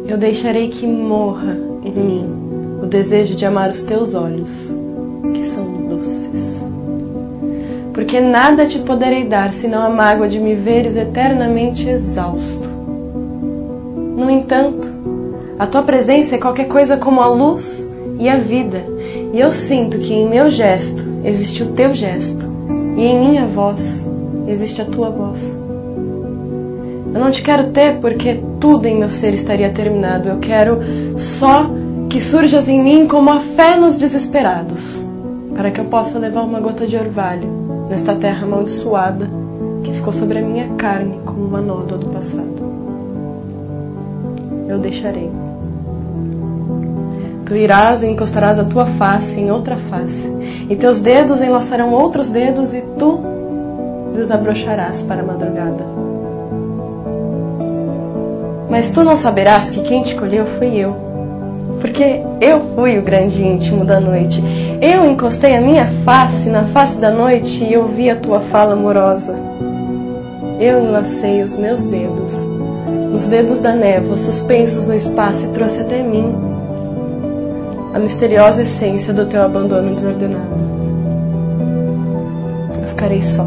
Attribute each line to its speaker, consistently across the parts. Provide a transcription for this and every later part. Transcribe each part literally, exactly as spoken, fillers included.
Speaker 1: Eu deixarei que morra em mim o desejo de amar os teus olhos, que são doces. Porque nada te poderei dar senão a mágoa de me veres eternamente exausto. No entanto, a tua presença é qualquer coisa como a luz e a vida, e eu sinto que em meu gesto existe o teu gesto, e em minha voz existe a tua voz. Eu não te quero ter porque tudo em meu ser estaria terminado. Eu quero só que surjas em mim como a fé nos desesperados, para que eu possa levar uma gota de orvalho nesta terra amaldiçoada que ficou sobre a minha carne como uma nódoa do passado. Eu deixarei. Tu irás e encostarás a tua face em outra face, e teus dedos enlaçarão outros dedos, e tu desabrocharás para a madrugada. Mas tu não saberás que quem te colheu fui eu, porque eu fui o grande íntimo da noite. Eu encostei a minha face na face da noite e ouvi a tua fala amorosa. Eu enlacei os meus dedos nos dedos da névoa, suspensos no espaço, e trouxe até mim a misteriosa essência do teu abandono desordenado. Eu ficarei só,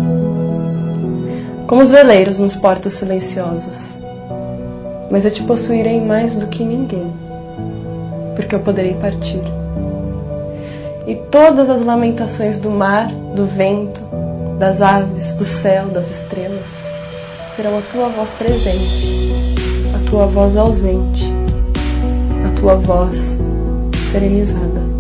Speaker 1: como os veleiros nos portos silenciosos. Mas eu te possuirei mais do que ninguém, porque eu poderei partir. E todas as lamentações do mar, do vento, das aves, do céu, das estrelas, serão a tua voz presente, a tua voz ausente, a tua voz serenizada.